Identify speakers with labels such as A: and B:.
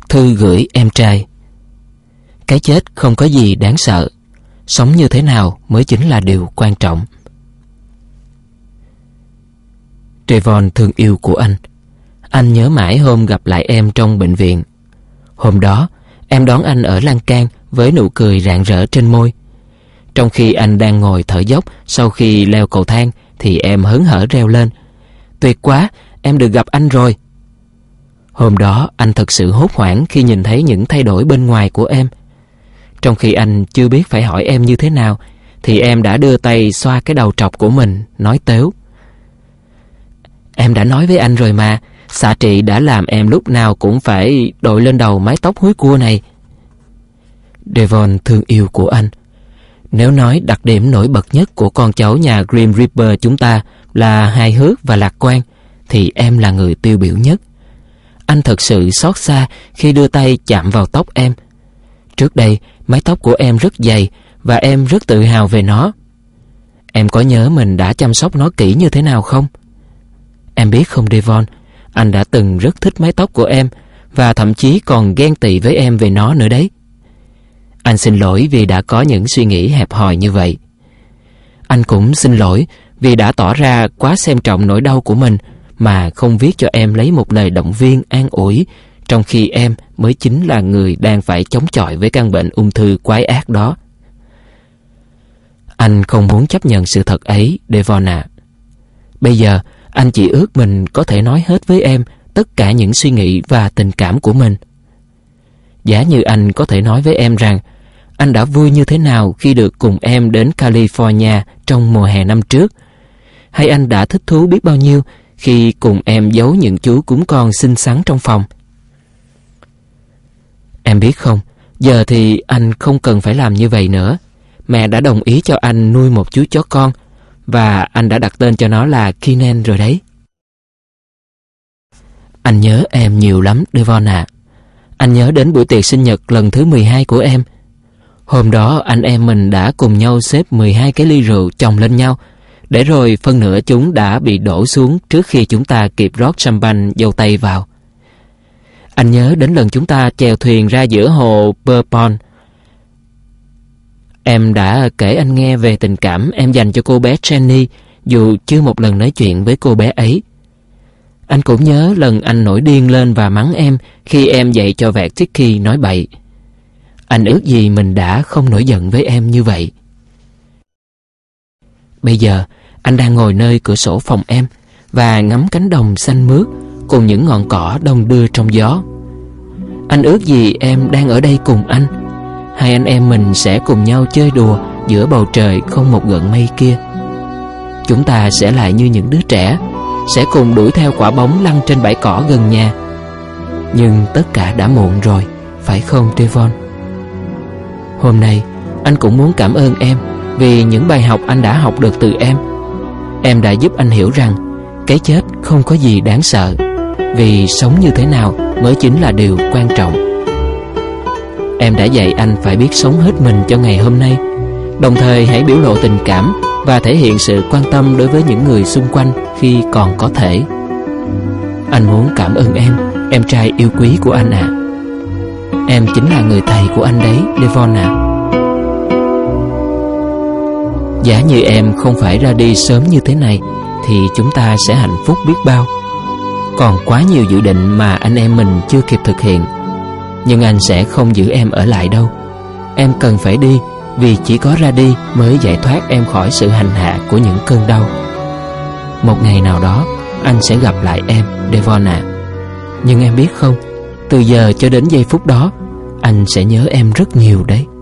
A: Thư gửi em trai. Cái chết không có gì đáng sợ. Sống như thế nào mới chính là điều quan trọng. Trayvon thương yêu của anh. Anh nhớ mãi hôm gặp lại em trong bệnh viện. Hôm đó, em đón anh ở lan can với nụ cười rạng rỡ trên môi. Trong khi anh đang ngồi thở dốc sau khi leo cầu thang thì em hớn hở reo lên: "Tuyệt quá, em được gặp anh rồi." Hôm đó anh thật sự hốt hoảng khi nhìn thấy những thay đổi bên ngoài của em. Trong khi anh chưa biết phải hỏi em như thế nào thì em đã đưa tay xoa cái đầu trọc của mình, nói tếu: "Em đã nói với anh rồi mà, xạ trị đã làm em lúc nào cũng phải đội lên đầu mái tóc húi cua này." Devon thương yêu của anh. Nếu nói đặc điểm nổi bật nhất của con cháu nhà Grim Reaper chúng ta là hài hước và lạc quan, thì em là người tiêu biểu nhất. Anh thật sự xót xa khi đưa tay chạm vào tóc em. Trước đây, mái tóc của em rất dày và em rất tự hào về nó. Em có nhớ mình đã chăm sóc nó kỹ như thế nào không? Em biết không Devon, anh đã từng rất thích mái tóc của em và thậm chí còn ghen tị với em về nó nữa đấy. Anh xin lỗi vì đã có những suy nghĩ hẹp hòi như vậy. Anh cũng xin lỗi vì đã tỏ ra quá xem trọng nỗi đau của mình mà không viết cho em lấy một lời động viên an ủi, trong khi em mới chính là người đang phải chống chọi với căn bệnh ung thư quái ác đó. Anh không muốn chấp nhận sự thật ấy, Devon ạ. Bây giờ, anh chỉ ước mình có thể nói hết với em tất cả những suy nghĩ và tình cảm của mình. Giả như anh có thể nói với em rằng anh đã vui như thế nào khi được cùng em đến California trong mùa hè năm trước, hay anh đã thích thú biết bao nhiêu khi cùng em giấu những chú cún con xinh xắn trong phòng. Em biết không, giờ thì anh không cần phải làm như vậy nữa. Mẹ đã đồng ý cho anh nuôi một chú chó con, và anh đã đặt tên cho nó là Keenan rồi đấy. Anh nhớ em nhiều lắm, Devon ạ. Anh nhớ đến buổi tiệc sinh nhật lần thứ 12 của em. Hôm đó anh em mình đã cùng nhau xếp 12 cái ly rượu chồng lên nhau, để rồi phân nửa chúng đã bị đổ xuống trước khi chúng ta kịp rót champagne dâu tây vào. Anh nhớ đến lần chúng ta chèo thuyền ra giữa hồ Bourbon. Em đã kể anh nghe về tình cảm em dành cho cô bé Jenny, dù chưa một lần nói chuyện với cô bé ấy. Anh cũng nhớ lần anh nổi điên lên và mắng em khi em dạy cho vẹt Tiki nói bậy. Anh ước gì mình đã không nổi giận với em như vậy. Bây giờ, anh đang ngồi nơi cửa sổ phòng em và ngắm cánh đồng xanh mướt cùng những ngọn cỏ đong đưa trong gió. Anh ước gì em đang ở đây cùng anh. Hai anh em mình sẽ cùng nhau chơi đùa giữa bầu trời không một gợn mây kia. Chúng ta sẽ lại như những đứa trẻ, sẽ cùng đuổi theo quả bóng lăn trên bãi cỏ gần nhà. Nhưng tất cả đã muộn rồi, phải không Devon? Hôm nay, anh cũng muốn cảm ơn em vì những bài học anh đã học được từ em. Em đã giúp anh hiểu rằng cái chết không có gì đáng sợ, vì sống như thế nào mới chính là điều quan trọng. Em đã dạy anh phải biết sống hết mình cho ngày hôm nay, đồng thời hãy biểu lộ tình cảm và thể hiện sự quan tâm đối với những người xung quanh khi còn có thể. Anh muốn cảm ơn em trai yêu quý của anh ạ. Em chính là người thầy của anh đấy, Devon ạ. Giả như em không phải ra đi sớm như thế này thì chúng ta sẽ hạnh phúc biết bao. Còn quá nhiều dự định mà anh em mình chưa kịp thực hiện. Nhưng anh sẽ không giữ em ở lại đâu. Em cần phải đi, vì chỉ có ra đi mới giải thoát em khỏi sự hành hạ của những cơn đau. Một ngày nào đó anh sẽ gặp lại em, Devon ạ. Nhưng em biết không, từ giờ cho đến giây phút đó, anh sẽ nhớ em rất nhiều đấy.